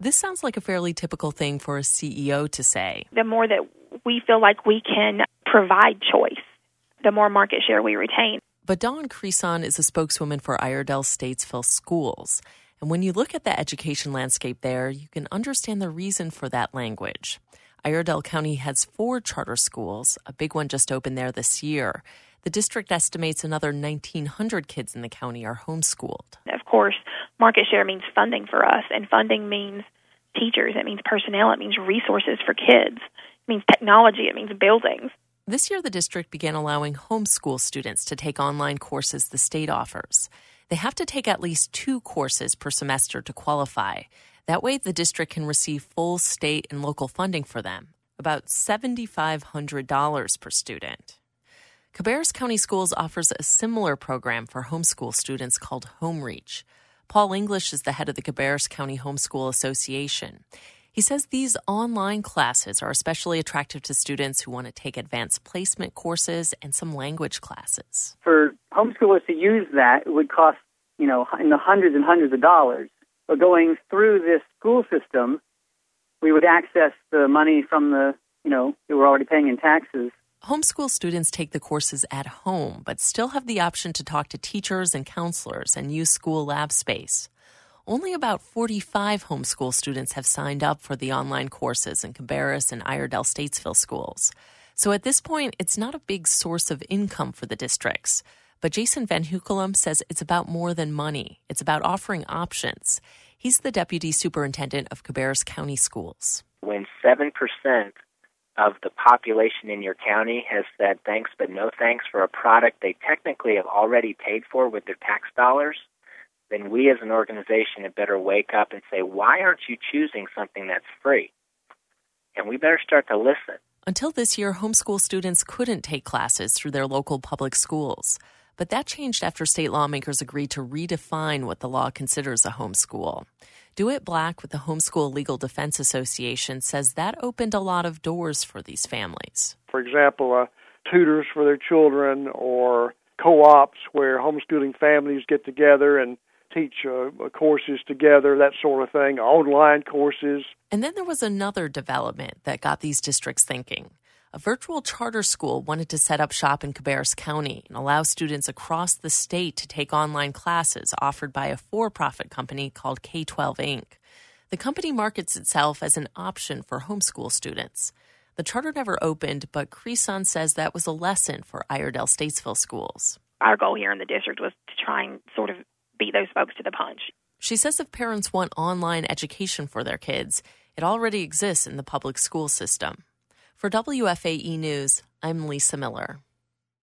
This sounds like a fairly typical thing for a CEO to say. The more that we feel like we can provide choice, the more market share we retain. But Dawn Creason is a spokeswoman for Iredell-Statesville Schools. And when you look at the education landscape there, you can understand the reason for that language. Iredell County has 4 charter schools. A big one just opened there this year. The district estimates another 1,900 kids in the county are homeschooled. Of course, market share means funding for us, and funding means teachers, it means personnel, it means resources for kids, it means technology, it means buildings. This year, the district began allowing homeschool students to take online courses the state offers. They have to take at least 2 courses per semester to qualify. That way, the district can receive full state and local funding for them, about $7,500 per student. Cabarrus County Schools offers a similar program for homeschool students called HomeReach. Paul English is the head of the Cabarrus County Homeschool Association. He says these online classes are especially attractive to students who want to take advanced placement courses and some language classes. For homeschoolers to use that, it would cost, in the hundreds and hundreds of dollars. But going through this school system, we would access the money from that we're already paying in taxes. Homeschool students take the courses at home, but still have the option to talk to teachers and counselors and use school lab space. Only about 45 homeschool students have signed up for the online courses in Cabarrus and Iredell-Statesville schools. So at this point, it's not a big source of income for the districts. But Jason Van Hukelum says it's about more than money. It's about offering options. He's the deputy superintendent of Cabarrus County Schools. When 7% of the population in your county has said thanks but no thanks for a product they technically have already paid for with their tax dollars, then we as an organization had better wake up and say, why aren't you choosing something that's free? And we better start to listen. Until this year, homeschool students couldn't take classes through their local public schools. But that changed after state lawmakers agreed to redefine what the law considers a homeschool. DeWitt Black with the Homeschool Legal Defense Association says that opened a lot of doors for these families. For example, tutors for their children or co-ops where homeschooling families get together and teach courses together, that sort of thing, online courses. And then there was another development that got these districts thinking. A virtual charter school wanted to set up shop in Cabarrus County and allow students across the state to take online classes offered by a for-profit company called K-12 Inc. The company markets itself as an option for homeschool students. The charter never opened, but Creason says that was a lesson for Iredell-Statesville schools. Our goal here in the district was to try and sort of beat those folks to the punch. She says if parents want online education for their kids, it already exists in the public school system. For WFAE News, I'm Lisa Miller.